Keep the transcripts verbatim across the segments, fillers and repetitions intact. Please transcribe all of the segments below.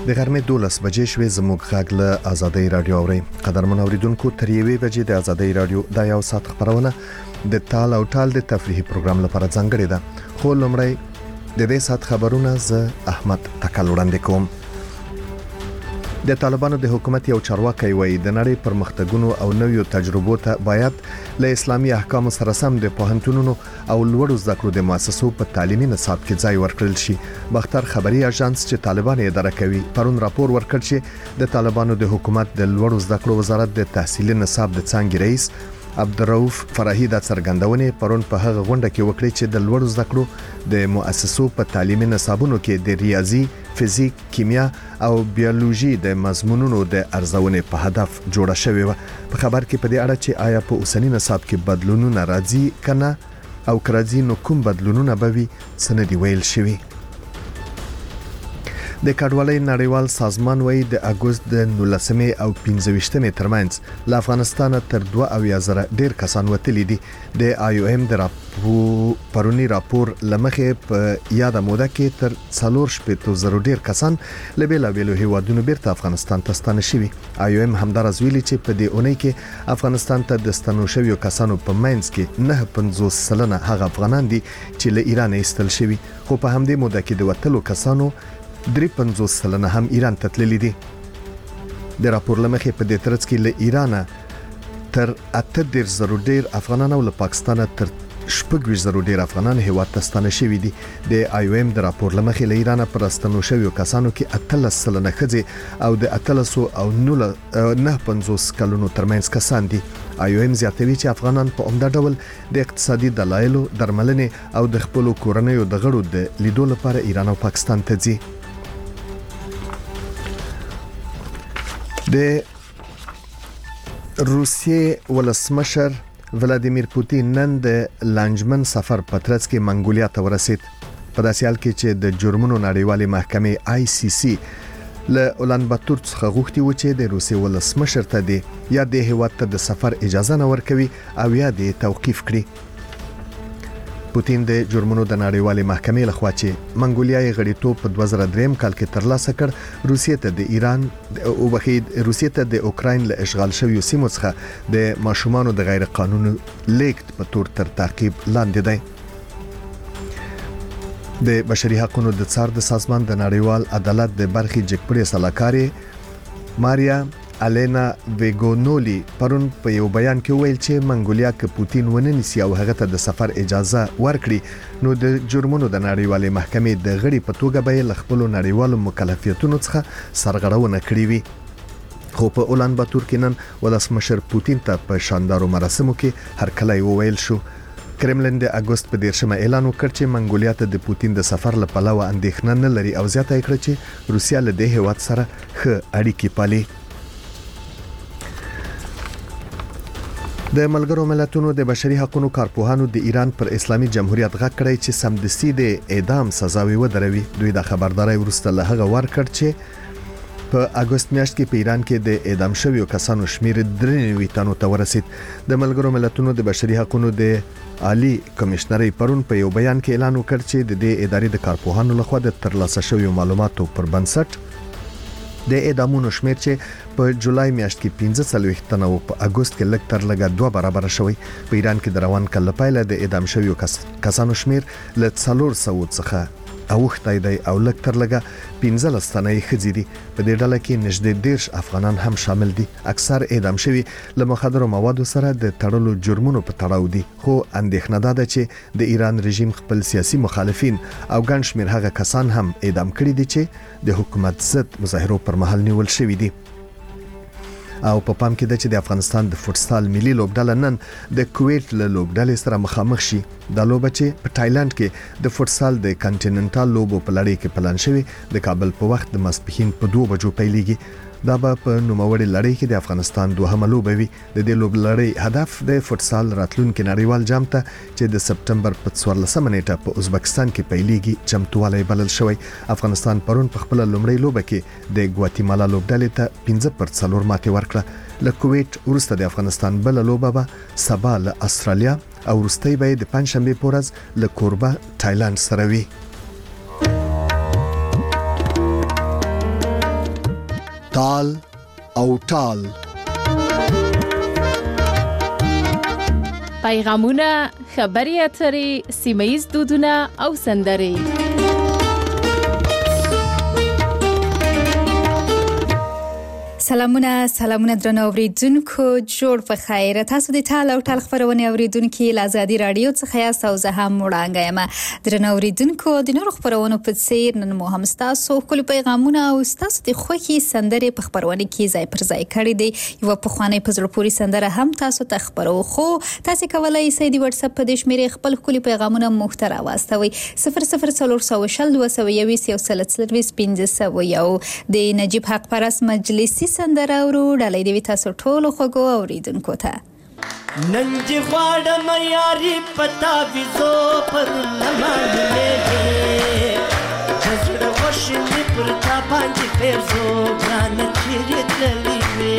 د غرمې دولس بجې شوې زموږ غږ له آزادۍ رادیو اوري قدرمن اوریدونکو تر یوې بجې د آزادۍ رادیو د یو ساعت خبرونه د تال او ټال د تفریحي پروګرام لپاره ځانګړې ده خو لمړی د دې ساعت خبرونه ز احمد تکل وړاندې کوم د طالبانو د حکومت یو چارواکي وایي د نړۍ پرمختګونو او نویو تجربو ته باید له اسلامي احکامو سره سم د پوهنتونونو او لوړو زده کړو د مؤسسو په تعلیمي نصاب کې ځای ورکړل شي. باختر خبري اژانس چې طالبان یې اداره کوي پرون راپور ورکړ چې د طالبانو د حکومت د لوړو زده کړو وزارت د تحصیلي نصاب د څانګې رئیس عبدالرؤف فرحي د څرګندونې پرون په هغه غونډه کې وکړي چې د لوړو زده کړو د مؤسسو په تعلیمي نصابونو کې د ریاضي، فزیک، کیمیا او بیولوژي د مضمونونو د ارزونې په هدف جوړه شوې و. په خبر کې په دې اړه چې آیا په اوسنی نصاب کې بدلونونه راځي کنه او کراځي نو کوم بدلونونه به وي څنګه دی ویل شوی. د کډوالۍ نړیوال سازمان وایي د اګوست د نولسمې او پنځه ویشتمې ترمنځ له افغانستان تر دوه اویا زره ډیر کسان وتلي دي. د آی او ایم د راپور پرونی راپور لمخې په یاده موده کې تر څلور شپږ زره ډیر کسان له بیلابیلو هیوادونو بیرته افغانستان ته ستانه شوي. آی او ایم همدارس ویلي چې په دې اونۍ کې افغانستان ته د ستنو شویو کسانو په منځ کې نه پنځوس سلنه هغه افغانان دي چې له ایران ایستل شوي خو په همدې موده کې د وتلو کسانو درې پنځوس سلنه هم ایران ته تللي دي. د راپور لمخې په دې ترڅ کې له ایران تر اته دېرش زره ډیر افغانان او له پاکستان تر شپږ ویشت زره ډیر افغانان هیواد ته ستانه شوي دي. د آی او ایم د راپور لمخې له ایران پر ستنو شویو کسانو کې اتلس سلنه ښځې او د اتلس او نه پنځوس کلونو ترمنځ کسان دي. آی او ایم زیاتوي چې افغانان په عمده ډول د اقتصادي دلایلو درملنې او د خپل کورنیو د غړو د لیدو لپاره ایران او پاکستان ته ځي. د روسیې ولسمشر ولادیمیر پوتین نن د لانجمن سفر په ترڅ کې منګولیا ته ورسید. په داسې حال کې چې د جرمونو نړیوالې محکمې آی سی سی له اولان باتور څخه غوښتي و چې د روسیې ولسمشر ته دی یا د هیواد ته د سفر اجازه نه ورکوي او یا د توقیف کړي. پوتین د جرمونو د نړیوالې محکمې لخوا چې منګولیا یې غړیتوب په دوه زره درې کال کې ترلاسه کړ روسیې ته د ایران او بخید روسیې ته د اوکراین له اشغال شویو سیمو څخه د ماشومانو د غیر قانوني لیږد په تور تر تعقیب لاندې دی. د بشري حقوقو د څار د سازمان د نړیوال عدالت د برخې جګپړې سلاکاري ماریا الینا ویګونولی پرون په یو بیان کې ویل چې منګولیا کې پوتین وننسي او هغه ته د سفر اجازه ورکړي نو د جرمونو د نړیوالې محکمې د غړي په توګه به له خپل نړیوالو مکلفیتونو څخه سرغړونه کړې وي. خو په اولان باتور کې نن ولسمشر پوتین ته په شاندارو مراسمو کې هرکلی وویل شو. کرملین د اګوست په دیرشمه اعلان وکړ چې منګولیا ته د پوتین د سفر لپاره اندېښنه نه لري او زیاته کړ چې روسیا له دې هیواد سره ښه اړیکې پالي. د ملګرو ملتونو د بشري حقوقو کارپوهانو د ایران پر اسلامي جمهوریت غږ کړی چې سمدستي د اعدام سزاوي ودروي. دوی د خبرداري ورسته له هغه ورکړ چې په اګوست میاشت کې په ایران کې د اعدام شویو کسانو شمیر درې نوي تنو ته ورسید. د ملګرو ملتونو د بشري حقوقو د عالی کمشنري پرون په یو بیان کې اعلان وکړ چې د دې ادارې د کارپوهانو لخوا د ترلاسه شویو معلوماتو پر بنسټ د اعدامونو شمیر چې په جولای میاشت کې پنځه څلوېښت تنه او په اګوست کې لږ تر لږه دوه برابر شوی. په ایران کې د روان کال لپاره د اعدام شویو کسانو شمیر له څلور سوه څخه اوښتی دی او لږ تر لږه پنځلس تنه یې ښځې دي. په دې ډله کې نږدې دېرش افغانان هم شامل دي. اکثر اعدام شوي له مخدرو موادو سره د تړلو جرمونو په تړاو دي خو اندېښنه ده چې د ایران رژیم خپل سیاسي مخالفین او ګڼ شمېر هغه کسان هم اعدام کړي دي چې د حکومت ضد مظاهرو پر مهال نیول شوي دي. او په پام کې ده چې د افغانستان د فوتسال ملي لوبډله نن د کویت له لوبډلې سره مخامخ شي. دا لوبه چې په تایلند کې د فوتسال د کانټیننټال لوبو په لړۍ کې پلان شوی د کابل په وخت د ماسپښین په دوه بجو پیلېږي. دا به په نوموړي لړۍ کې د افغانستان دوهمه لوبه وي. د دې لوبلړۍ هدف د فوتسال راتلونکي نړیوال جام ته چې د سپټمبر په څوارلسمه نیټه په ازبکستان کې پیلېږي چمتووالی بلل شوی. افغانستان پرون په خپل لومړۍ لوبه کې د ګواتیمالا لوبډلې ته پنځه پر څلور ماتې ورکړه. له کویت وروسته د افغانستان بل لوبه به سبا له استرالیا او وروستۍ به د پنځشنبه په ورځ له کوربه تایلند سره وي. تال او ټال. پیغامونه، خبري اترې، سیمه‌ییز دودونه او سندرې. سلامونه سلامونه درنو اوریدونکو، جوړ په خیر. تاسو د ټال او ټال خبرونه اوریدونکو له آزادي رادیو څخه یاست او زه هم وړاندې یم. درنو اوریدونکو، د نورو خبرونو په څیر نن مو هم تاسو خپل پیغامونه او تاسو د خوښي سندرې په خبرونه کې ځای پر ځای کړی دی. یو په خوانې په زړه پورې سندره هم تاسو ته خبرو، خو تاسو کولای شئ د واتس اپ په دې شمیرې خپل خپل پیغامونه مختره واستوي. صفر صفر څلور سوه شل دوه سوه یویشت یو سل څلرویشت پنځه سوه یو. د نجیب حق پرست مجلسي سندره ورو ډالۍ دی تاسو ټولو خوږو اوریدونکو ته. نن چې غواړم یاري پتا ویزو پر لمانځلې جزړه وشلې پر تا باندې پرزو ګان چیرې تللې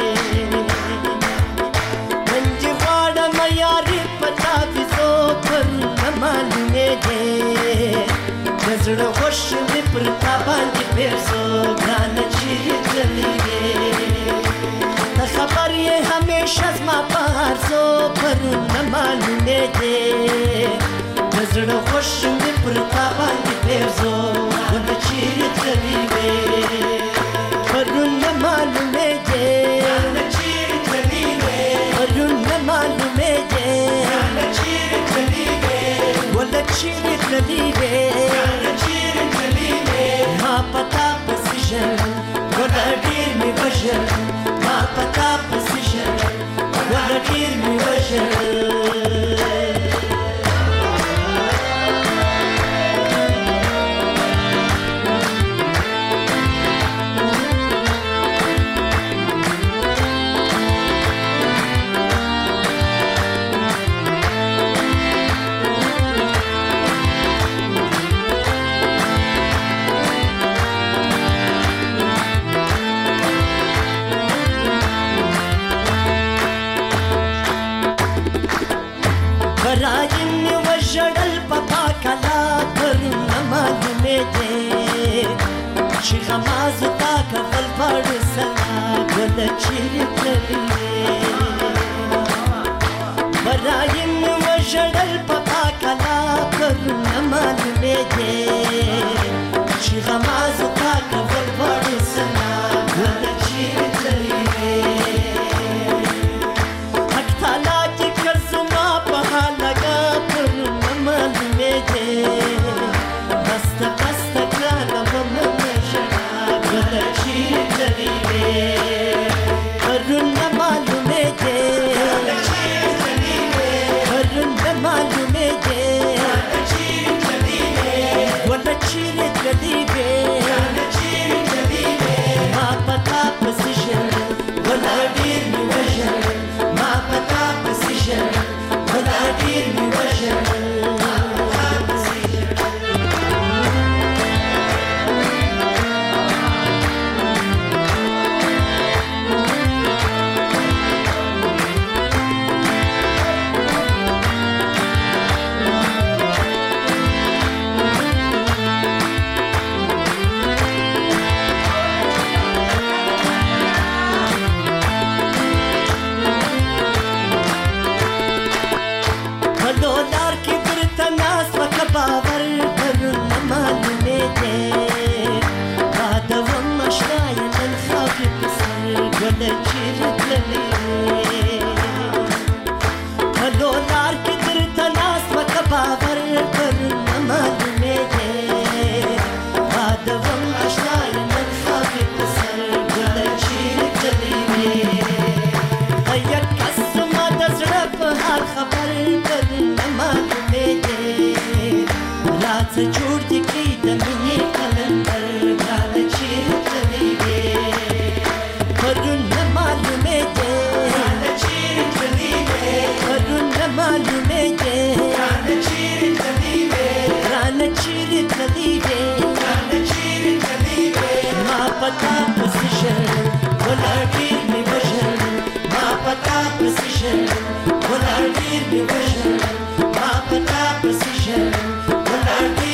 نن چې غواړم یاري پتا ویزو پر لمانځلې جزړه وشلې پر تا باندې پرزو ګان چیرې تللې خبر یہ ہمیشہ زما پارزو پر نہ معلومے دے نظر خوش میں پر تابان کی پیرزو ون چیر چلی وے پر نہ معلومے دے چیر چلی وے پر نہ معلومے دے چیر چلی وے ون چیر چلی وے چیر چلی وے ما پتا پسیشن ولا دیر می بشر ما پتا پسیشن ولا دیر می بشر راجن وشړل پپا کلا پر نماله دې چې غماز تا کفل پړ سلا ګل چیر کړې راجن وشړل پپا کلا پر نماله دې چې غماز تا کفل پړ سلا ګل چیر کړې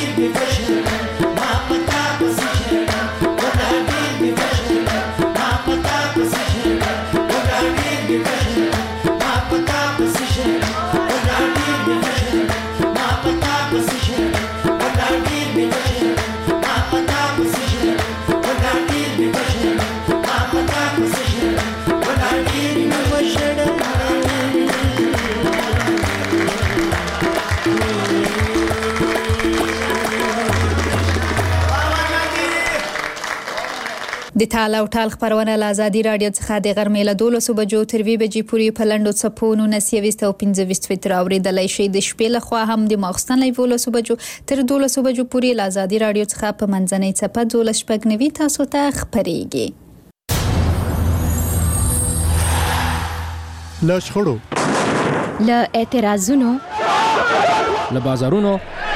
Papa د تال او ټال خبرونه له ازادي رادیو څخه د غرمې له دولسو بجو تر وی بجې پورې په لنډو څپو نولس او پنځه ویشت فیټر اورېدلای شئ. د شپې له خوا هم د ماخستن له دولسو بجو تر دولسو بجو پورې له ازادي رادیو څخه په منځنۍ څپه دولس شپږ نوي تاسو ته خبرېږي. له شخړو، له اعتراضونو، له بازارونو،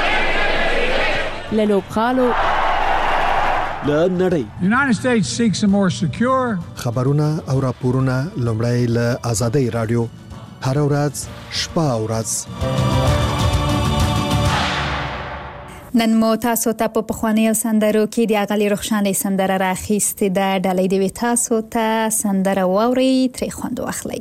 له لوبغالو، له نړۍ. The United States seeks a more secure. خبرونه او راپورونه لومړی له ازادي رادیو هر ورځ شپه او ورځ. نن مو تاسو ته په پخوانیو سندرو کې د اغلي رخشانې سندره راخیستې ده. ډالۍ دی تاسو ته سندره واوري ترې خوند واخلئ.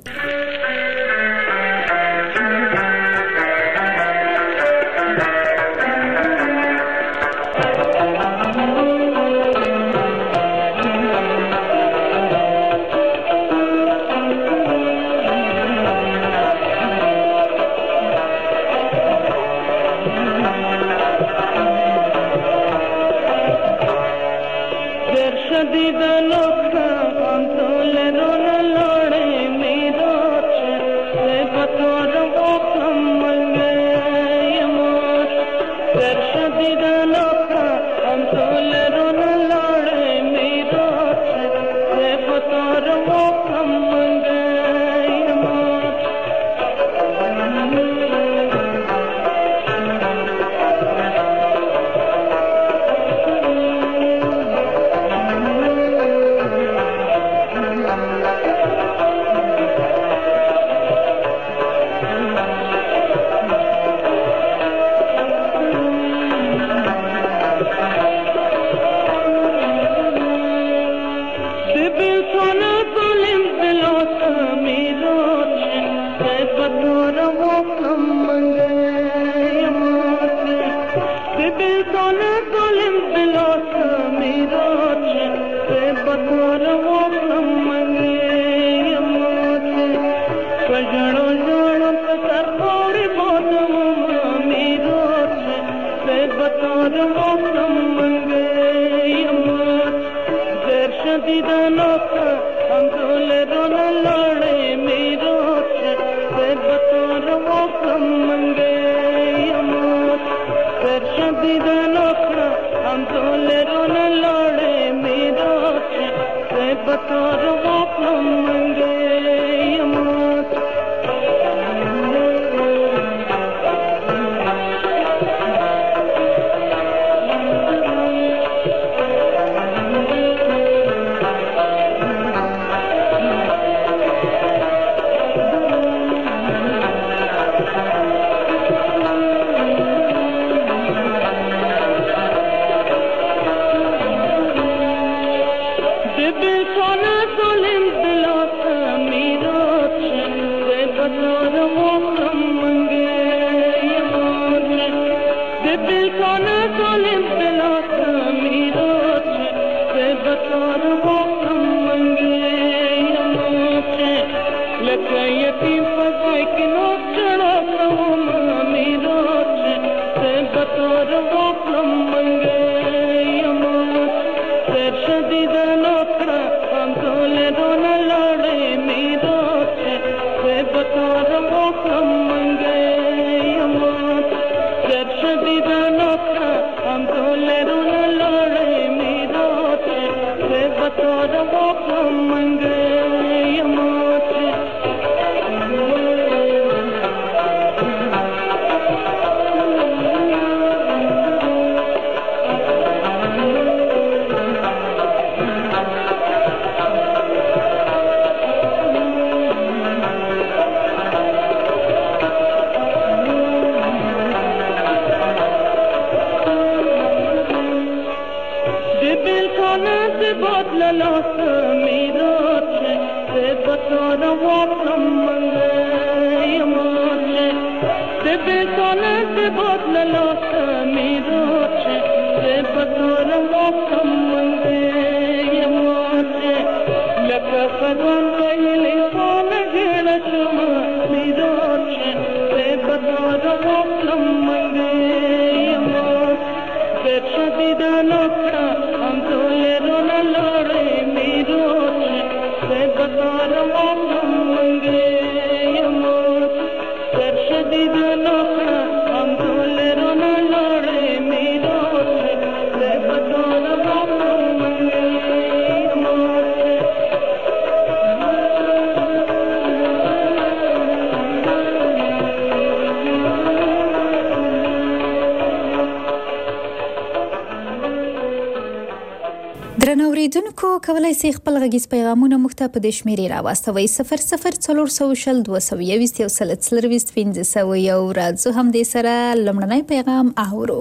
I'm درنو اوریدونکو کولای شي خپل غږیز پیغامونه موږ ته په دې شمیرې راواستوي صفر صفر څلور سوه شل دوه سوه یوویشت یو سل څلرویشت پنځه سوه یو. راځو هم دې سره لومړنی پیغام اورو.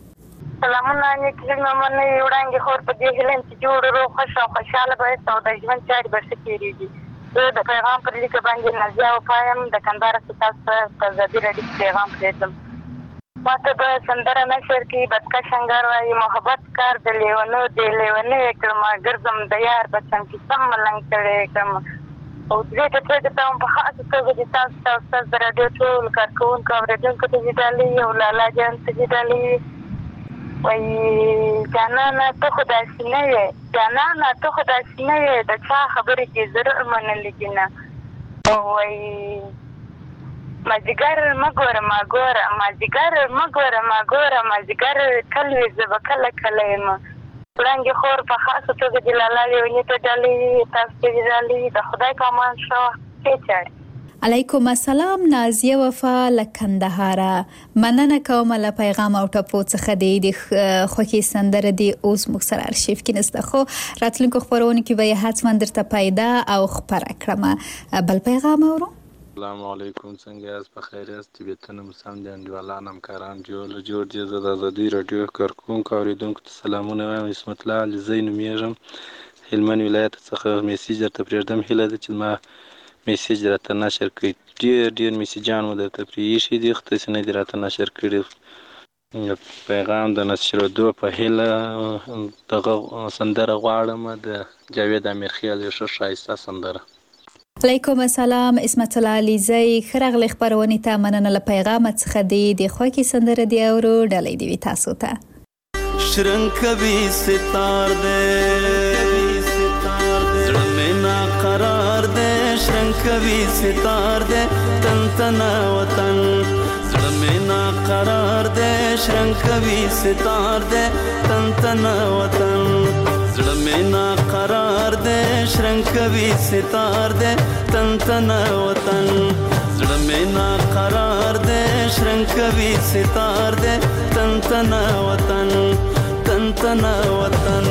سلامونه نیکي ممنه وړاندې خور په دې هیلم چې جوړ روغ خوش او خوشحاله به او د ژوند چارې به ښه تېرېږي. زه د پیغام پر لیکه باندې نازیه وفا یم د کندهار څخه تاسو ته په ازادي راډیو کې پیغام پرېږدم. ما ته به سندره نشر کې بدکش انګار وایي محبت کار د لیونو د لیونۍ کړم ګرځم د یار بچم کې سم ملنګ کړی کړم. او دې ته پرېږدې ته هم په خاصه توګه د تاسو ته استاد د راډیو ټول کارکوونکو اورېدونکو ته دې ډالۍ او لالا جان ته دې ډالۍ وایي جانانه ته خو داسې نه یې جانانه ته خو داسې نه یې د چا خبرې کې ضرور منلې دي نه. او وایي مازدیګر مه ګوره ما ګوره مازدیګر مه ګوره ما ګوره مازدیګر کل وي زه به کله کله یم. وړاندې خور په خاصه توګه د لالا لیوني ته ډالۍ تاسو ته دې ډالۍ د خدای په امان ښه وخت ښې چارې. علیکم السلام نازیه وفا له کندهاره مننه کوم له پیغام او ټپو څخه د خوښي سندره دی اوس موږ سره ارشیف کې نسته خو راتلونکو خبرونه کې به حتما درته پیدا او خبره کړم. بل پیغام اورو. السلام علیکم څنګه یاست په خیر یاست طبیعتونه مو سم دي انډیوالان همکاران جوړ جوړ دي. زه د ازادي راډیو کارکوونکو اورېدونکو ته سلامونه وایم. عصمت الله علیزی نومیږم هلمند ولایت څخه میسیج درته پرېږدم. هیله ده چې ما میسیج راته نشر کړئ. ډېر ډېر میسیجان مو درته پرې ایښي دي خو تاسې نه دي راته نشر کړي. پیغام د نشرېدو په هیله دغه سندره غواړم د جاوید امیرخیل یو ښه ښایسته سندره. علیکم السلام عصمت الله علیزی ښه راغلې خپرونې ته مننه له پیغام څخه دی د خوښي سندره دی اورو ډالۍ دی وي تاسو ته. شرنګ کوي ستار دې زړه مې ناقرار دې شرنګ کوي ستار دې تن تنا وطن زړه مې ناقرار دې شرنګ کوي ستار دې تن تنا وطن زړه مې ناقرار دې شرنګ کوي ستار دې تن تنا وطن زړه مې ناقرار دې شرنګ کوي ستار دې تن تنا وطن تن تنا وطن.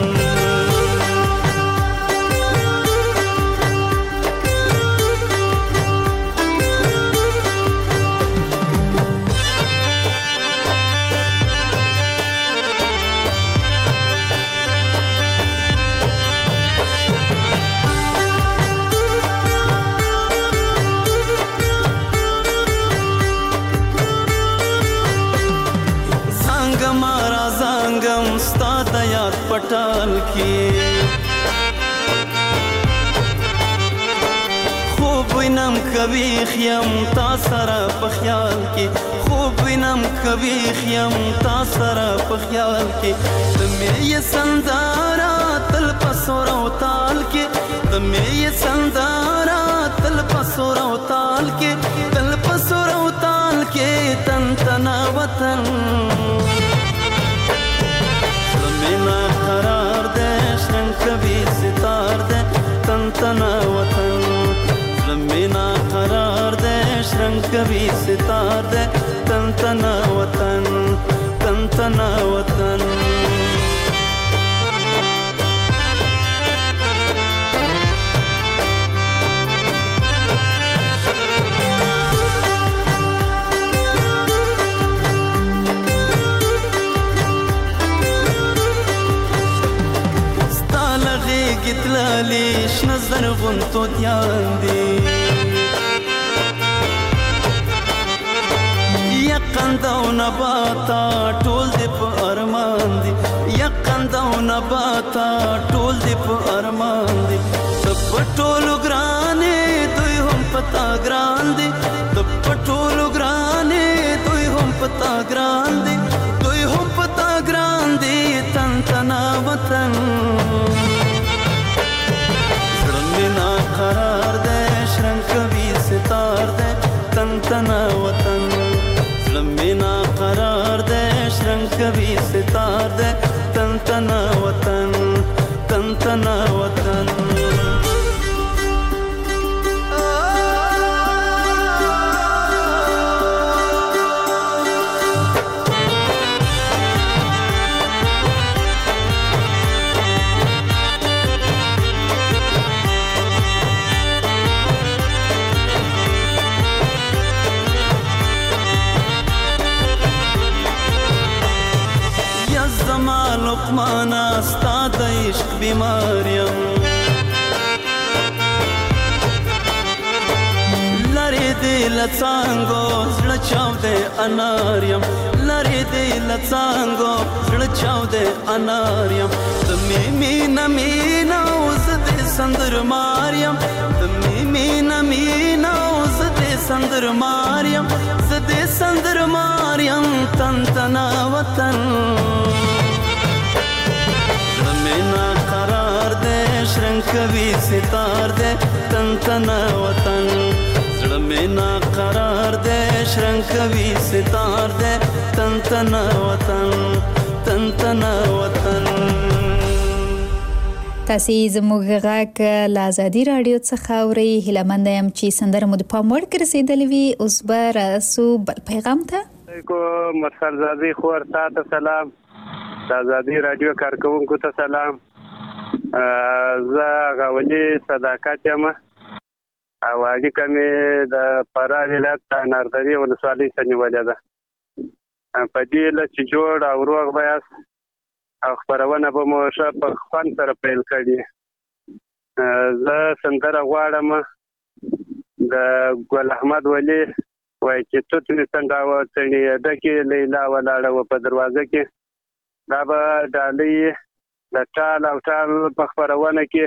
پټال کې خوب وینم کوي خیم تا سره په خیال کې خوب وینم کوي خیم تا سره په خیال کې د مې سندارا تل پسور او تال کې د مې سندارا تل پسور او تال کې تل پسور او تال کې تن تنا وطن مینا قرار دې شرنګ کوي ستار دې تن تنا وطن مینا قرار دې شرنګ کوي ستار دې تن تنا وطن تن تنا وطن. گتلالی شنزر غنتو دیان دی یقند او نباتا ټول دی په ارمان دی یقند او نباتا ټول دی په ارمان دی تب ټولو ګرانې دوی هم پتا ګران دی تب ټولو ګرانې دوی هم پتا ګران دی دوی هم پتا ګران دی تن تنا وطن قرار دے شرنگ کوي ستار دے تن تنا وطن زړه مې ناقرار دی شرنګ کوي ستار دی تن تنا وطن تن تنا وطن لقمانا ستا د عشق بیماریم لری دی لڅانګو زړه چاودې اناریم لری دی لڅانګو زړه چاودې اناریم د می مینا مینا اوس دې سندر ماریم د می مینا مینا اوس دې سندر ماریم زدې سندر ماریم تن تنا وطن مینا قرار دے شرنگ کوي ستار دے تن تنا وطن زړه مینا قرار دے شرنگ کوي ستار دے تن تنا وطن تن تنا وطن تاسو زموږ غږ له ازادي رادیو څخه اورئ هیله مند یم چې سندره مو د پام وړ ګرځېدلې وي اوس به راسو بل پیغام ته علیکم مسخرزادي خور تاسو سلام ازادي رادیو کارکونکو ته سلام زه غولي صداقت یم او اړیکه مې د فراه ولایت ناردري ولسوالۍ څخه نیولې ده په دې له چې جوړ او روغ بیاست او خبرونه به مو ښه په خوند سره پیل کړي زه سندره غواړم د ګل احمد ولی وایي چې توت مې څنګه وتړي ډکې لیلا ولاړه وه په دروازه کې دا به ډالۍ د ټال او ټال په خپرونه کې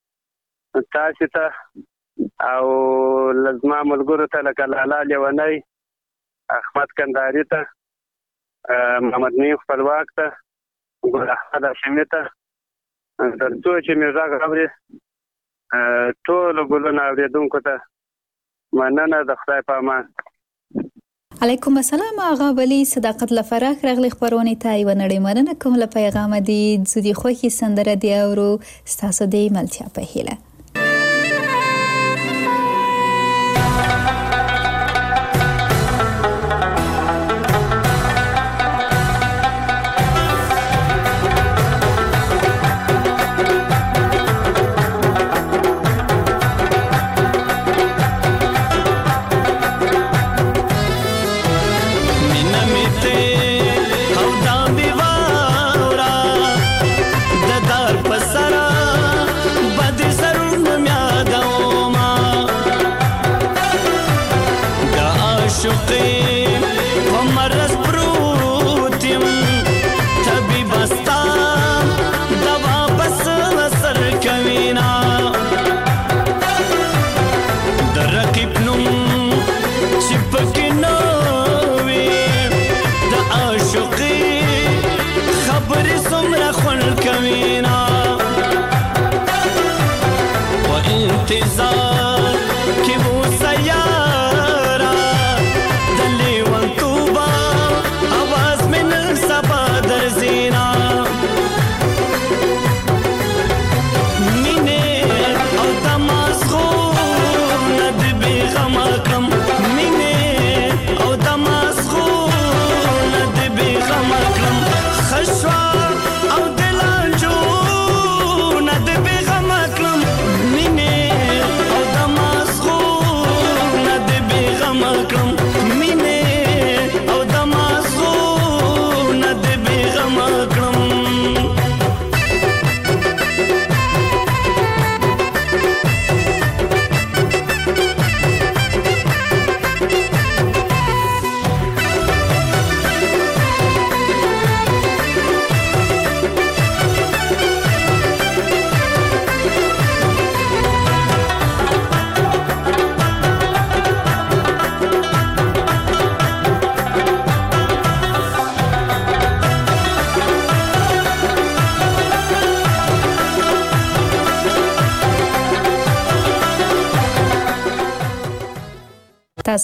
تاسو ته او لزما ملګرو ته لکه لالا لیونی احمد کندهاري ته محمد نیم خپلواک ته ګل احمد هاشمي ته تر څو چې مې غږ اوري ټولو ګلونه اورېدونکو ته مننه د خدای په امان علیکم السلام آغا ولی صداقت لفراخ رغلی خبرونی تا ایو نړۍ مننه کوم له پیغام دی زودی خوخي سندره دی اورو ستاسو دی ملتیا په هیله مینه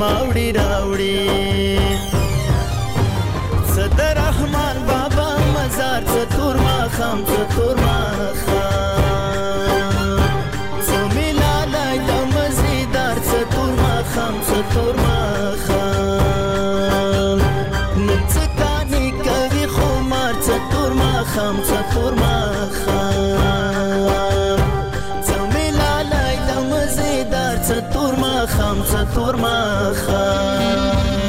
نوماوړي راوړي څه د رحمان بابا مزار څه تور ماښام څه تور ماښام څه ملالای د مزیدار څه تور ماښام څه تور ماښام نن څه کانې کوي خمار څه تور ماښام څه تور ماښام څه ملالای د مزیدار څه تور ماښام څه تور ماښام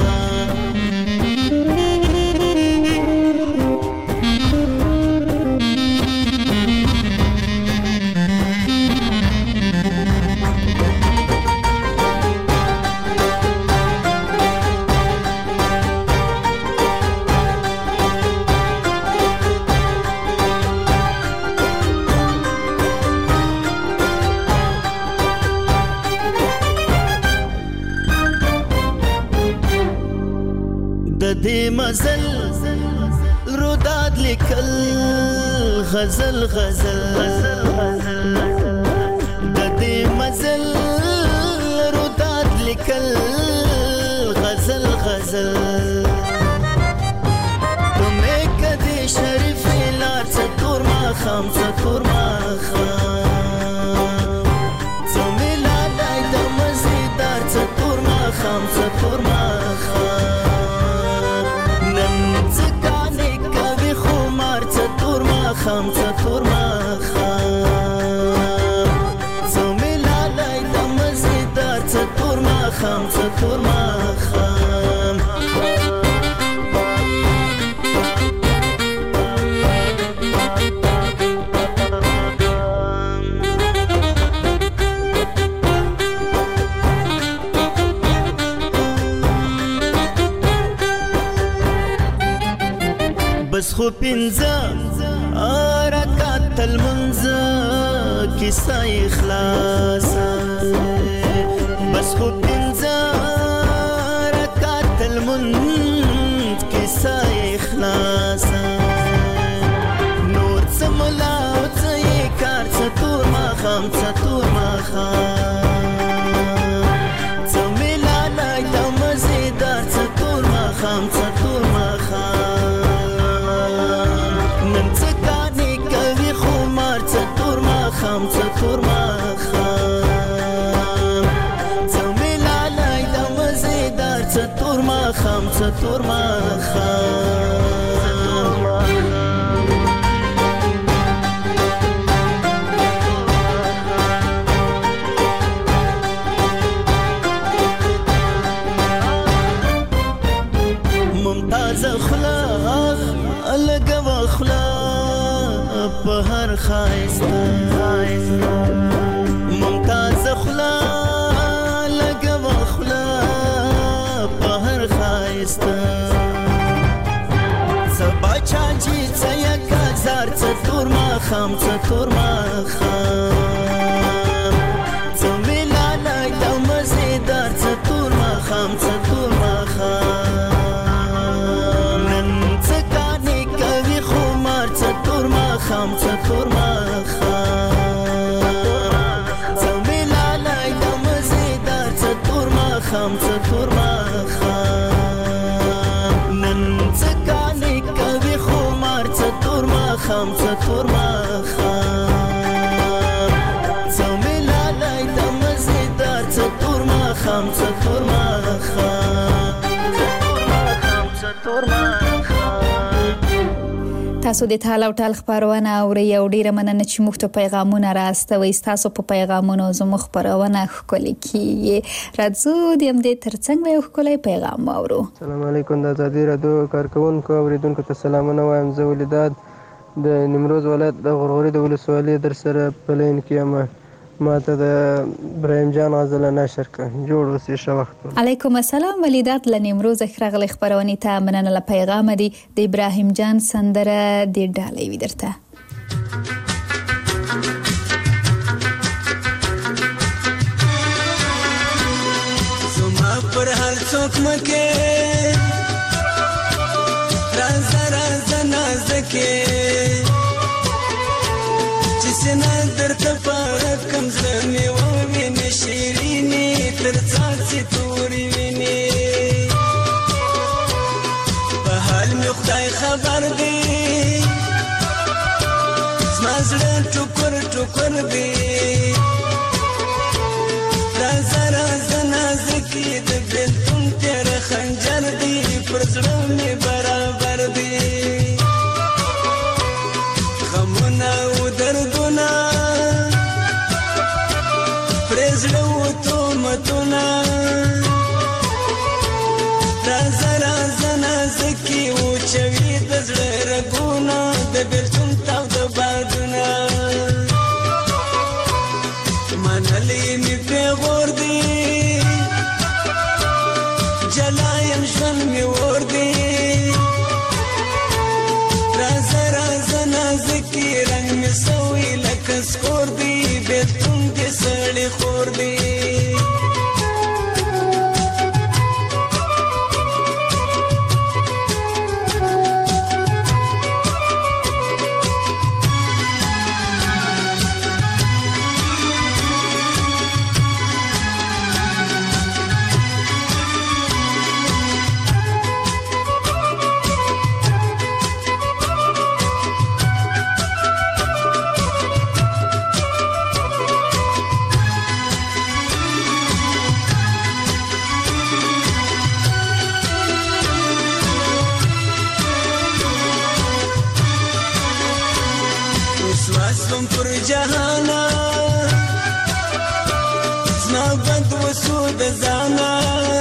دې مزل روداد لیکل غزل غزل د دې مزل روداد لیکل غزل غزل تمه کدي شریف لار څه تور ماښام څه تور ماښام څه ملالای د مزیدار څه تور ماښام څه تور ماښام خام څه تور ماښام څه ملالای د مزیدار څه تور ماښام څه تور ماښام بس خو پنځه رکعت المنځ کیسه اخلاص بس خو پنځه رکعت المنځ کیسه اخلاص نور څه ملا او څه یې کار څه تور ماښام څه تور ماښام څه ملالای د مزیدار څه تور ماښام څه تور ماښام نن څه خام څه تور ماښام څه ملالای د مزیدار څه تور ماښام څه تور ماښام ممتاز خوله لګوه خوله په هر ښایسته ممتاز خوله لګوه خوله په هر ښایسته څه باچاجي څه یک هزار څه تور ماښام څه تور ماښام څه ملالای د مزیدار څه تور ماښام څه تور ماښام نن څه کانې کوي خمار څه تور ماښام څه تور ماښام څه ملالای د مزیدار څه تور ماښام څه تور ماښام نن څه کانې کوي خمار څه تور ماښام څه تور ماښام څه ملالای د مزیدار څه تور ماښام څه تور ماښام څه تور ماښام تاسو د ټال او ټال خبرونه اورئ او ډیره مننه چې موږ ته پیغامونه راستوي تاسو په پیغامونو زموږ خبرونه ښکلي کیږي راځو د همدې ترڅنګ یو ښکلی پیغام واورو. السلام علیکم د ازادي راډیو کارکونکو اوریدونکو ته سلامونه وایم. زه ولیداد د نیمروز ولایت د غرغوري د ولسوالۍ در سره په لین کې یم. ما ته د ابراهیم جان غزل نشر کړ. جوړ اوسې ښه وخت. علیکم السلام ولیدات له نیمروز خرغلی خبرونې ته مننه له پیغام دی د ابراهیم جان سندره د ډالۍ وی درته. زما پر هر څوک مکه راز راز نازکه چې سنا درته پاره کم زمي و ویني شیرینی تر څاڅي توري ویني خدای خبر دی زما زړه ټوکر ټوکر دی رازه رازه نازکي د بېلتون تېره خنجر دی پر زړه مې برابر دی غمونه او دردونه پرې زړه و تهمتونه رازه رازه نازکي وچوي د زړه رګونه د بېلتون تاوده بادونه منلې مې پیغور دی جلا یم ژوند مې اور دی رازه رازه نازکي رنګ مې سوی لکه سکور دی بېلتون دې سړی خور دی وسوم پر جهانا زما بد وسو د ځانا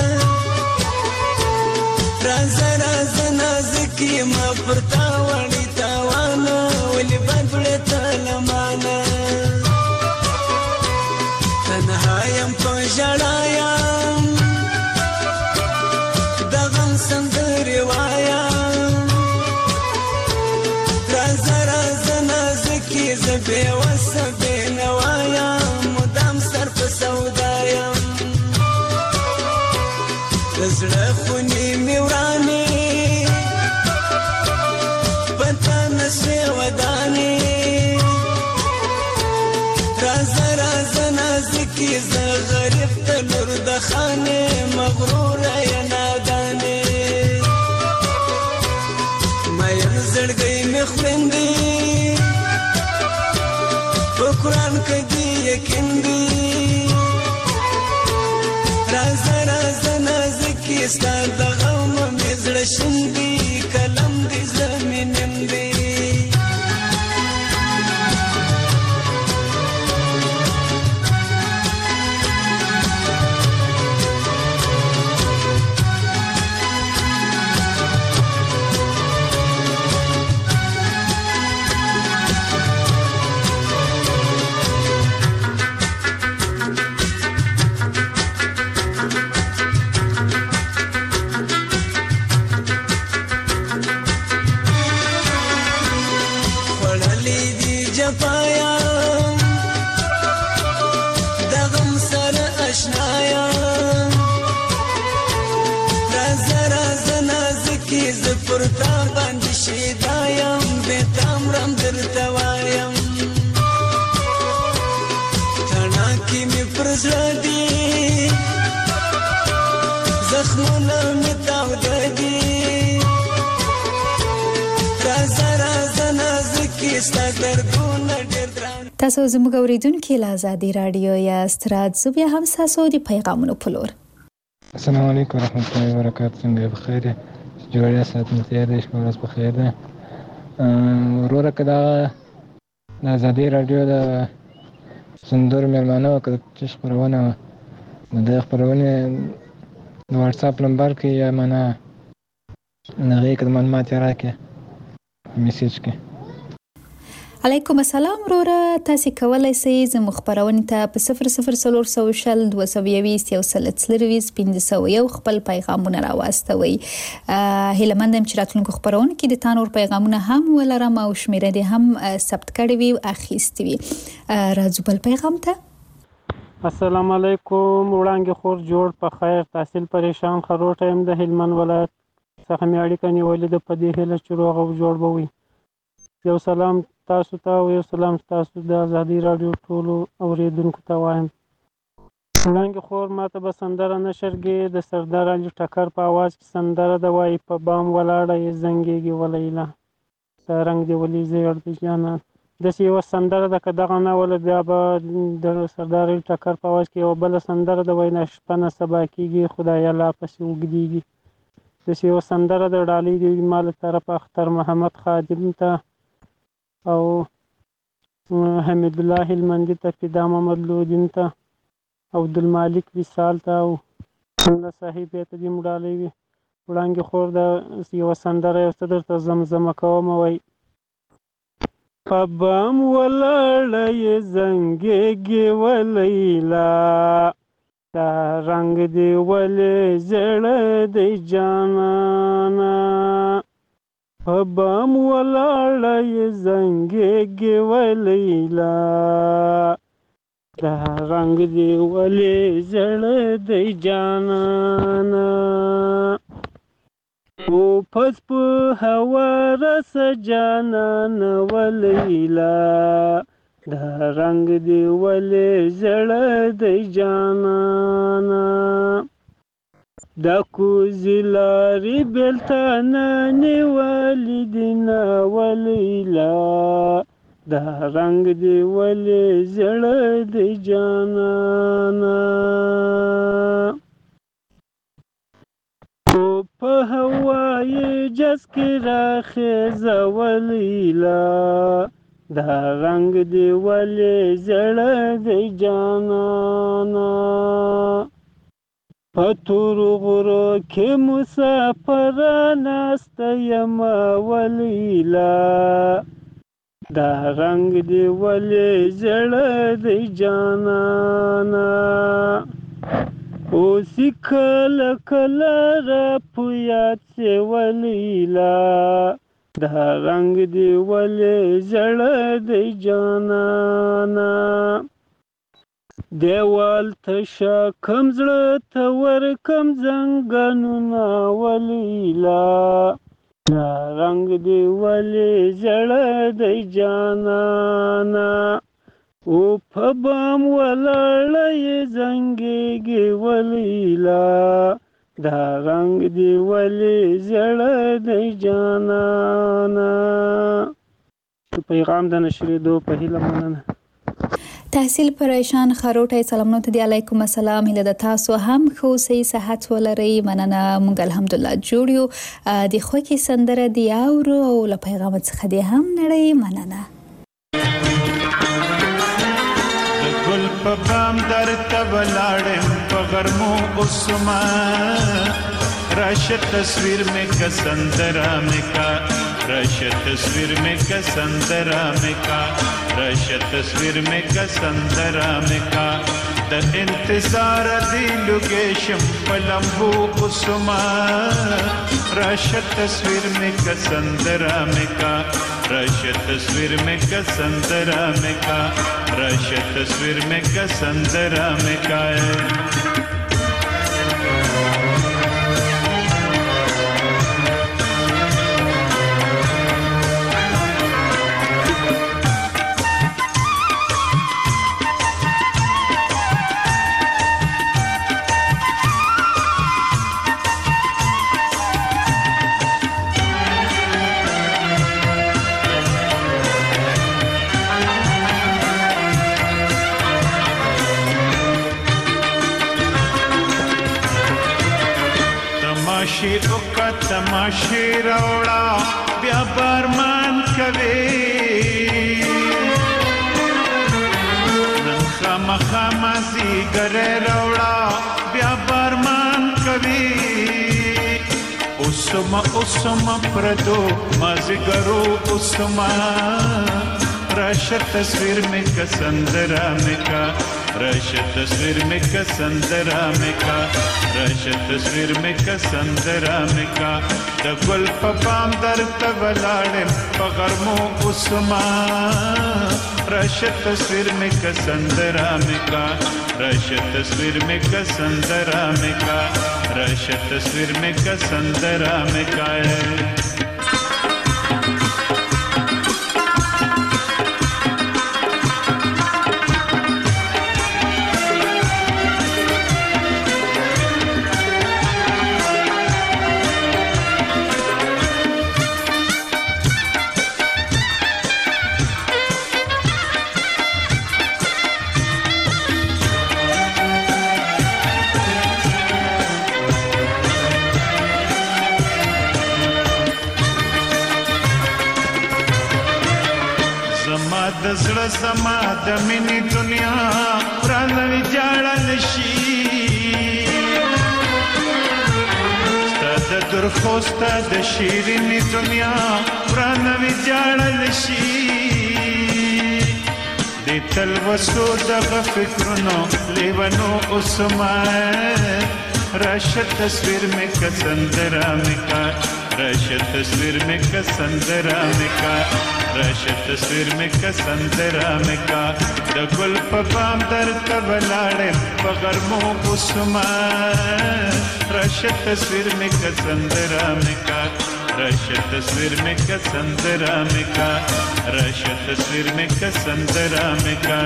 رازه رازه نازکي ما پر تا وړي تاوانا ولې بدبړې ته لمانه تنها یم په ژړا یم د غم سندرې وایم رازه رازه نازکي زه بېوسه بېنوا یم مدام سر په سودا یم د زړه خونې مې ورانې په تا نه شوې ودانې رازه رازه نازکي زه غریب ته لور د خانې مغروره یې نادانې مین زړګی مې خویندې په قرآن کې دې یقین دی رازه رازه نازکي ستا د غم مې زړه شین دی قلم دې زړه مې نیم دی جفایا د غم سره اشنایا رازه رازه نازکي زه پر تا باندې شیدا یم بېتام رم درته وایم تڼاکې مې پر زړه دي زخمونه مې تاوده دي رازه رازه نازکي ستا دردونه ډېر ګران. تاسو زموږ اورېدونکي له ازادي راډیو یاست. راځو بیا هم ستاسو د پیغامونو په لور. السلام علیکم ورحمت الله وبرکاتو. څنګه بخیر یې؟ جوړ یاست؟ مو تیار دی؟ شپه ورځ بخیر ده. وروره که دغه د ازادي راډیو د سندرو مېلمانه وه که څه خپرونه وه نو د خپرونې د واټساپ نمبر کې یا معنا هغې کې د معلومات یې راکړې میسیج کې. علیکم السلام وروره، تاسې کولی سئ زموږ خپرونې ته په صفر صفر څلور سوه شل دوه سوه یویست یو سل څلرویست پنځه سوه یو خپل پیغامونه راواستوئ. هیله مند یم چې راتلونکو خپرونو کې د تا نور پیغامونه هم ولرم او شمېره دې هم ثبت کړې وي او اخیستې وي. راځو بل پیغام ته. السلام علیکم. وړانګې خور جوړ په خیر، تحصیل پریشان خروټه یم د هلمند ولایت څخه مې اړیکه نیولې ده په دې هیله چې روغ او جوړ به وي. یو سلام تاسو ته او یو سلام تاسو د ازادي راډیو ټولو اوریدونکو ته وایم. وړانګې خور ماته به سندره نشرګې د سردار علي ټکر په اواز کې سندره ده وایي په بام ولاړه یې زنګېږي ولیله دا رنګ دې ولي زیړ دی جانان داسې یوه سندره ده که دغه نه وله بیا به د سردار علي ټکر په اواز کې یوه بله سندره ده وایي نه شپه نه سبا کېږي خدایه لا پسې اوږدېږي داسې یوه سندره د ډالۍ د ما له طرفه اختر محمد خادم ته او حمید الله هلمندي ته فدا محمد لودین ته عبدالمالک وصال ته او الله صاحب ته دې مو ډالۍ وي وړانګې خور د یوه سندره یو څه درته زمزمه کومه وایي په بام ولاړه یې زنګېږي ولیلا دا رنګ دې ولې زړه دی جانانه په بام ولاړه یې زنګېږي ولیلا دا رنګ دې ولې زړه دی جانانه او پس په هوا رسه جانانه ولیلا دا رنګ دې ولې زړه دی جانانه دا کوزې لارې بېلتانه نیولې دینه ولیلا دا رنګ دې ولې زړه دی جانانه او په هوایې جز کې راخېزه ولیلا دا رنګ دې ولې زړه دی جانانه په تورو غرو کې مسافره ناسته یمه ولیلا دا رنګ دې ولې زړه دی جانانه اوس کله کله را په یاد سې ولیلا دا رنګ دې ولې زړه دی جانانه دیوال تشه کم زړه ته ورکم زنګنونه ولیلا دا رنګ دې ولې زړه دی جانانه او په بام ولاړه یې زنګېږي ولیلا دا رنګ دې ولې زړه دی جانانه پیغام د نشریدو په هیله مننه تحصیل پریشان خروټی سلامونه ته دی علیکم السلام هله د تاسو هم خو صحیح صحت ولرئ مننه مونږ الحمدلله جوړ یو د خوکي سندره دی اورو او له پیغام څخه دی هم نړۍ مننه ګل په بام درته ولاړم په غرمو اوسما راشه تصویر میں کا سندرا میں کا راشه تصویر میں کا سندرا میں کا راشه تصویر میں کا سندرا میں کا د انتظار دی لوکیشن پلمبو اوسما راشه تصویر میں کا سندرا میں کا راشه تصویر میں کا سندرا میں کا راشه تصویر میں کا سندرا میں کا تماشې راوړه بیا بارمان کوي نن خامخا مازیګری راوړه بیا بارمان کوي اوسما اوسما پردو مازیګرو اوسما راشه تصویر میں کا سندرا میں کا راشه تصویر میں کا سندرا میں کا راشه تصویر میں کا سندرا میں کا د ګل په بام درته ولاړم په غرمو اوسما راشه تصویر میں کا سندرا میں کا راشه تصویر میں کا سندرا میں کا راشه تصویر میں کا سندرا میں کا د زړه زما د مینې دنیا رانوي جاړل شي ستا د درخو ستا د شیرینې دنیا رانوي جاړل شي د تلوسو دغه فکرونو لیونو اوسما راشه تصویر مې که سندره مې کا راشه تصویر مې که سندره مې کا راشه تصویر مې که سندره مې کا د ګل په بام درته ولاړم په غرمو اوسما راشه تصویر مې که سندره مې کا راشه تصویر مې که سندره مې کا راشه تصویر مې که سندره مې کا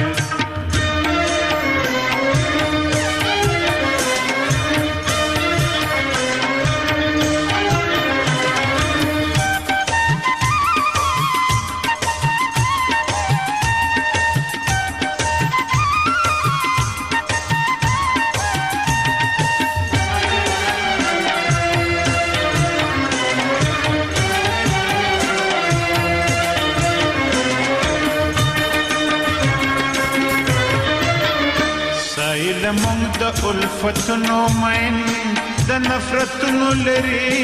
مونږ د الفتونو مین د نفرتونو لري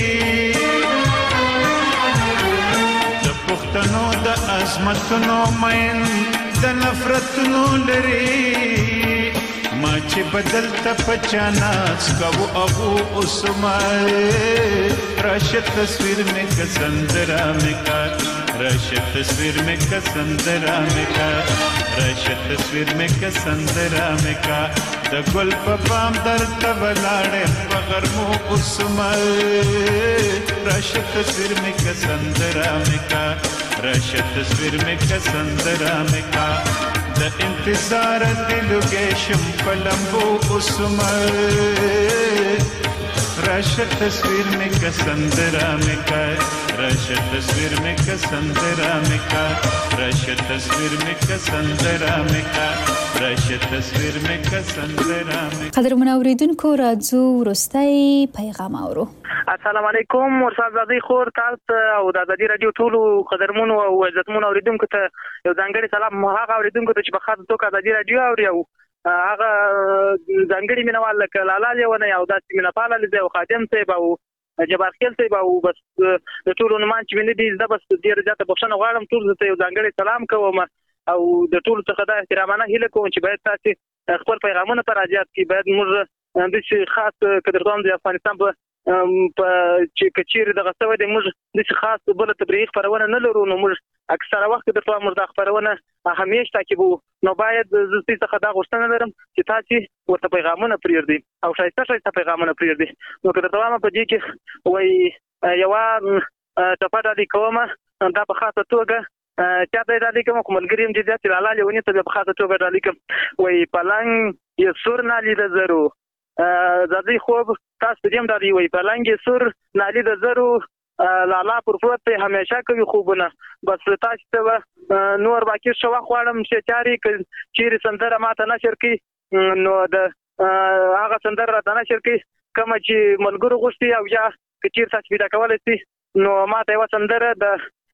د پښتنو د عظمتونو مین د نفرتونو لري ما چې بدل ته پچاناس کوو ابو اسماء راشه تصویر مې که سندره مې کا راشه تصویر مې که سندره مې کا راشه تصویر مې که سندره مې کا د ګل په بام درته ولاړم په غرمو اوسما راشه تصویر مې که سندره مې کا راشه تصویر مې که سندره مې کا د انتظار دلوګې شم په لمبو اوسما راشه تصویر مې که سندره مې کا راشه تصویر مې که سندره مې کا راشه تصویر مې که سندره مې کا راشه تصویر مې که سندره مې قدرمن اوریدونکو راځو وروستی پیغام اورو. السلام علیکم ورسال زادی خور تاسو او د ازادي رادیو ټولو قدرمنو او عزتمنو اوریدونکو ته یو ځانګړی سلام هغه اوریدونکو ته چې په خاطر توګه ازادي رادیو اوري او هغه ځانګړي مینوال لکه لالا لیونه او داسې مینپاله لیدي او خادم صاحب او جبار خیل صاحب او بس د ټولو نومان چې مینه دي زه بس ډېر زیاته بخښنه غواړم ټول ته یو ځانګړی سلام کوم او د ټولو څخه دا احترامانه هیله کوم چې باید تاسو خپل پیغامونه پر راځي چې باید موږ د خاص قدردان د افغانستان په په چې کچیر د غسوي د موږ د خاص بل تبلیغ خبرونه نه لرو نو موږ اکثره وخت د فهم د خبرونه همیشه تعقیبو نو باید د څه خدا غوښتنه لرم چې تاسو ورته پیغامونه پریږدي او شایسته شایسته پیغامونه پریږدي نو کله دوامه په دې کې وای یو ټپه د کومه دا په خاصه توګه چا ته د کوم کوملګریم چې ځات لاله لونی ته په خاصه توګه د لیکم وای پلنګ یې سور نالي د زرو زادي خوب تاسو دې هم دا دی وای پلنګ یې سور نالي د زرو لالا پر پروت همیشه کوي خوبونه بس تاسو ته نور باقي شو خواړم چې چاري چیرې سندره ماته نشر کی نو د هغه سندره د نشر کی کوم چې ملګرو غوښتي او یا کچیر تاسو پیدا کولای شئ نو ماته یو سندره د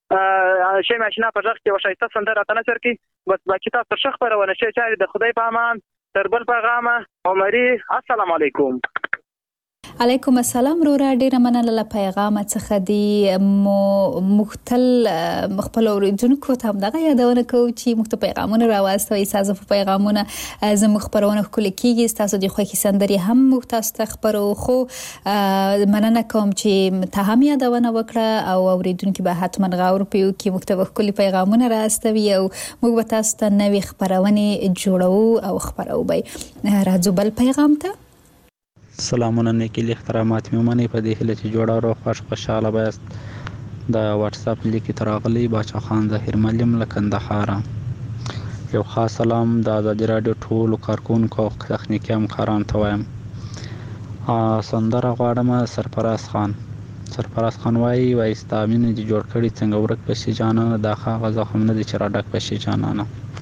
شي ماشینا په ځخ کې وشایته سندره د نشر کی بس باقي تاسو شخ پرونه شي چاري د خدای په امان تر بل پیغامه عمري السلام علیکم. علیکم السلام رورا ډیره مننه له پیغام څخه دی مو مختل خپل اوریدونکو ته هم دغه یادونه کوم چې مختل پیغامونه راوستوي تاسو په پیغامونه زموږ خبرونه کول کیږي تاسو د خوښي سندري هم مختاست خبرو خو مننه کوم چې ته هم یادونه وکړه او اوریدونکو به حتما غور پیو کې مختل کلی پیغامونه راوستوي او موږ به تاسو ته نوې خبرونه جوړو او خبرو به راځو بل پیغام ته سلامونه نیکی احترامات میمنې په دې هله چې جوړه رو خوش خوشاله بست د واتس اپ لیک تراغلی باچا خان ظاهر ملیم لکندهار یو خاص سلام د ازادي رادیو ټول کارکونکو او تخنیکی همکاران ته وایم سندره غواړم سرفراز خان سرفراز خان وایي وایي ستامین دي جوړ کړي څنګه ورک بشي جانانه دا خاغه زخم نه دي چې را ډک بشي جانانه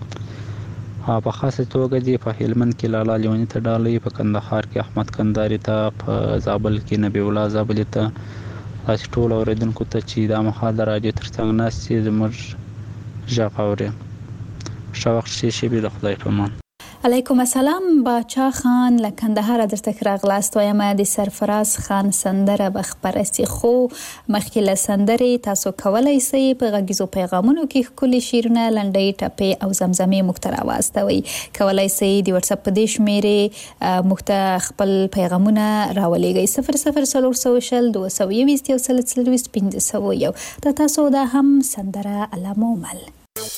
په خاصه توګه دی په هلمند کې لالا لیونی ته ډالۍ په کندهار کې احمد کندهاري ته په زابل کې نبی الله زابل ته تاسو ټول اوریدونکو ته چې دا مخاله راځي ترڅنګ ناس چې زموږ ژغ اوري. ښه وخت شي شي د خدای په امان. علیکم السلام. باچا خان له کندهار درته راغلاست. وایم د سرفراز خان سندره به خبره سي، خو مخکې له سندرې تاسو کولای شئ په غږیزو پیغامونو کې ښکلي شعرونه، لنډۍ، ټپې او زمزمې موږ ته راواستوئ. کولای شئ د واتس اپ په دې شمېرې موږ ته خپل پیغامونه راولېږئ: صفر صفر څلور سوه شل دوه سوه یوویشت یو سل څلرویشت پنځه سوه یو. د تاسو دا هم سندره علامومل.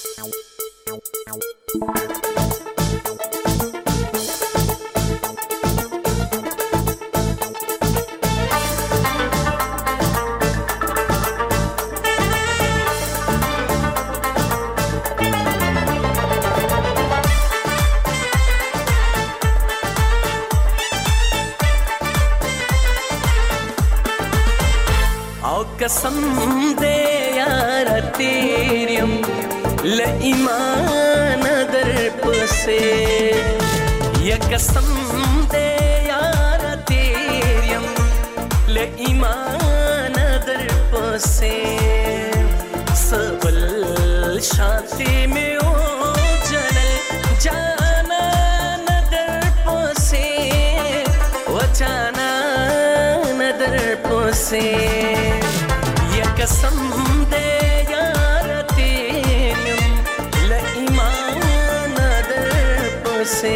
कसम दे यार तेरियम ल ईमान दर पसे, ये कसम दे यार तेरियम ल ईमान दर पसे, सबल शांति में ओ जनल जाना नदर पसे, वो जाना नदर पसे, कसम दे यार तेरियम ल ईमान दर पसे.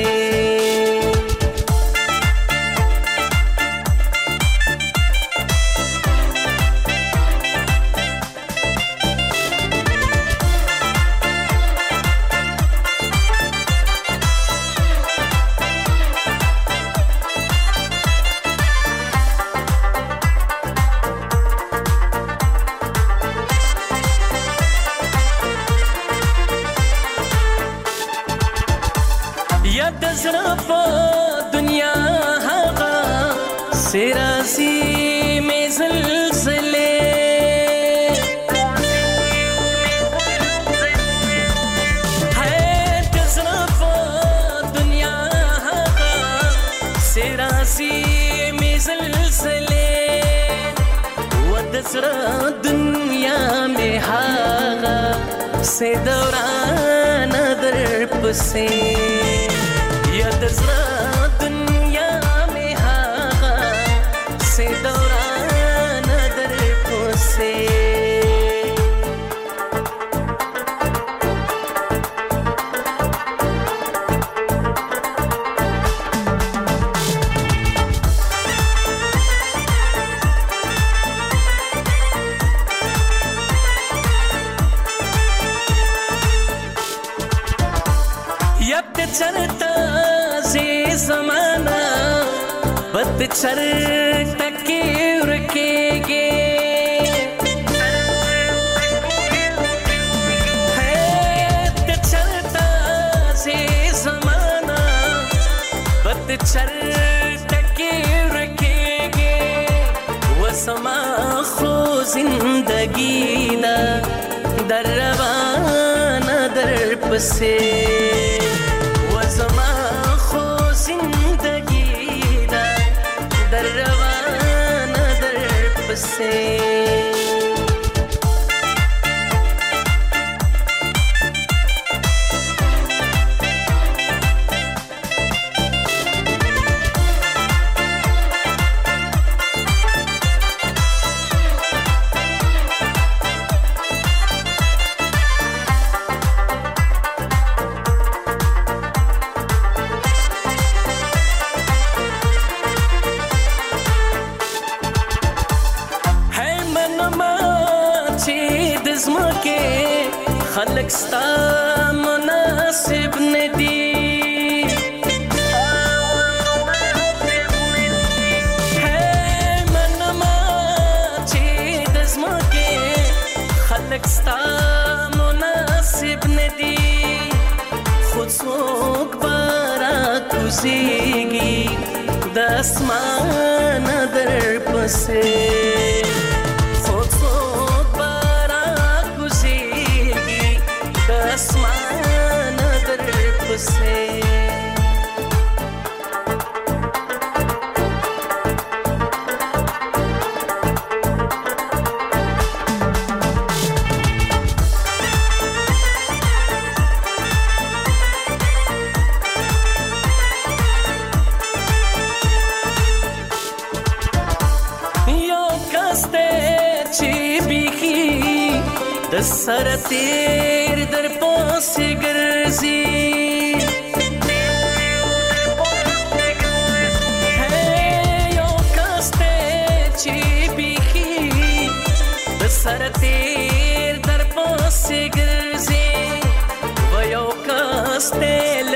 सिरासी में ज़लज़ले है तज़रफ़ा दुनिया का, सिरासी में ज़लज़ले व तज़रा दुनिया में हागा से दौरान दर्प से, या तज़रा दौरान दर से. यब चलता जे ज़माना बदचर तके रुकेगे, है चलता से ज़माना बदचर तके रुकेगे, वो समा खो जिंदगी ना दर रवाना दर पसे, वो समा खो जिंदगी दर रवाना दर पसे. खलक स्ता मुनासिब ने दी है मनमा चीदज़मा के, खलक स्ता मुनासिब ने दी, खुद सोक बारा कुज़ेगी दस्मान दर पसे, खुद सोक बारा कुज़ेगी दस्मान दर पसे. کاسته چې بیخي د سره تیر در پاسې ګرځي یو کاسته چې بیخي د سره تیر در پاسې ګرځي و یو کاسته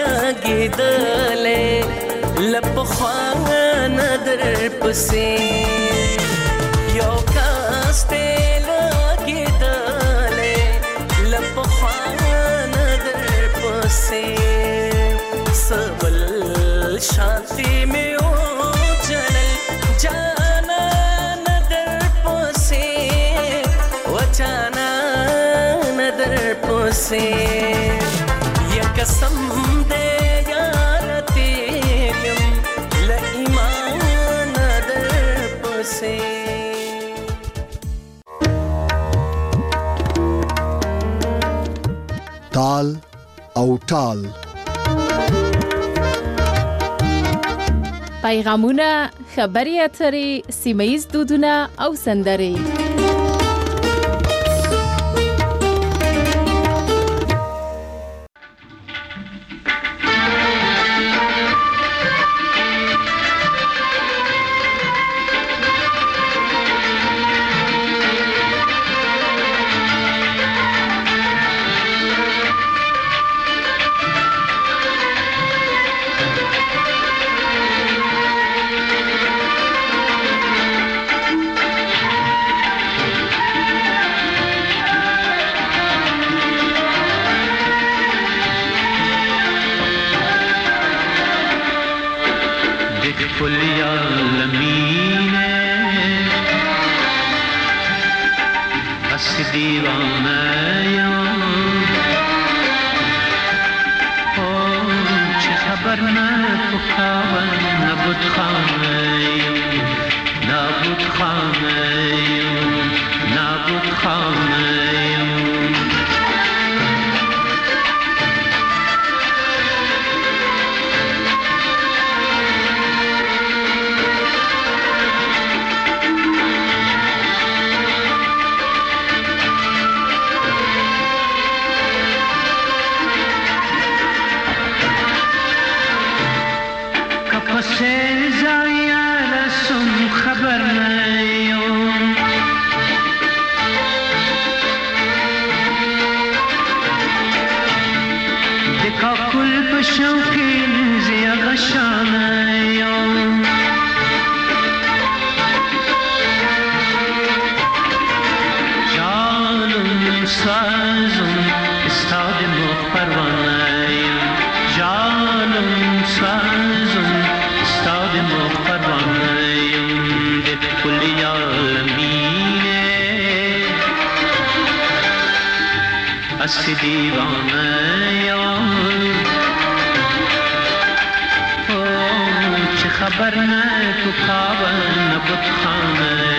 لګېدلې لپخوانه در پسې یو کاسته لګېدلې لپخوانه در پسې سبل شانتي مې وجلل جانانه در پسې و جانانه در پسې یا قسم دې تال او ټال پیغامونه، خبري اترې، سیمه‌ییز دودونه او سندرې. خبر نه تو کابل نه بتخانه